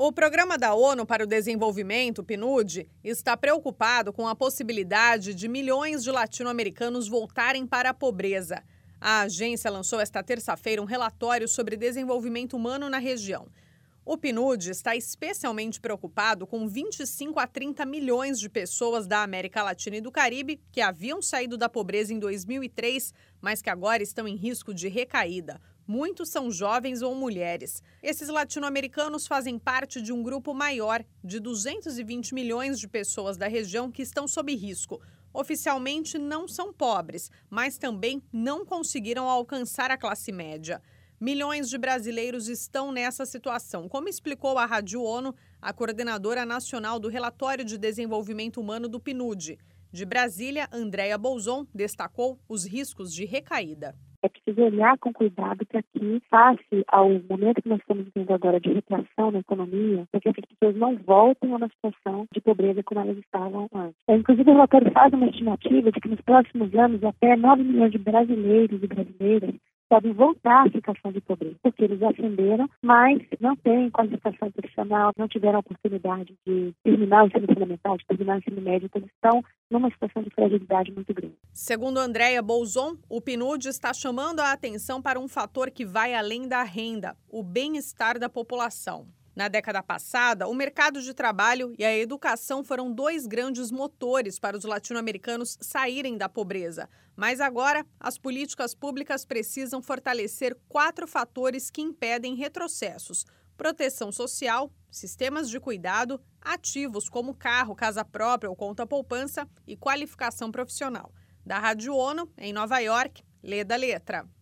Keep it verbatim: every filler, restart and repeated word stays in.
O Programa da ONU para o Desenvolvimento, P N U D, está preocupado com a possibilidade de milhões de latino-americanos voltarem para a pobreza. A agência lançou esta terça-feira um relatório sobre desenvolvimento humano na região. O P N U D está especialmente preocupado com vinte e cinco a trinta milhões de pessoas da América Latina e do Caribe que haviam saído da pobreza em dois mil e três, mas que agora estão em risco de recaída. Muitos são jovens ou mulheres. Esses latino-americanos fazem parte de um grupo maior, de duzentos e vinte milhões de pessoas da região que estão sob risco. Oficialmente não são pobres, mas também não conseguiram alcançar a classe média. Milhões de brasileiros estão nessa situação, como explicou à Rádio ONU a coordenadora nacional do Relatório de Desenvolvimento Humano do P N U D. De Brasília, Andréa Bolzon destacou os riscos de recaída. É preciso olhar com cuidado para que, face ao momento que nós estamos vivendo agora de retração na economia, para que essas pessoas não voltem a uma situação de pobreza como elas estavam antes. É, inclusive, o relatório faz uma estimativa de que nos próximos anos até nove milhões de brasileiros e brasileiras podem voltar à situação de pobreza, porque eles ascenderam, mas não têm qualificação profissional, não tiveram a oportunidade de terminar o ensino fundamental, de terminar o ensino médio, então eles estão numa situação de fragilidade muito grande. Segundo Andréa Bolzon, o P N U D está chamando a atenção para um fator que vai além da renda, o bem-estar da população. Na década passada, o mercado de trabalho e a educação foram dois grandes motores para os latino-americanos saírem da pobreza. Mas agora, as políticas públicas precisam fortalecer quatro fatores que impedem retrocessos: proteção social, sistemas de cuidado, ativos como carro, casa própria ou conta poupança e qualificação profissional. Da Rádio ONU, em Nova York, Leda Letra.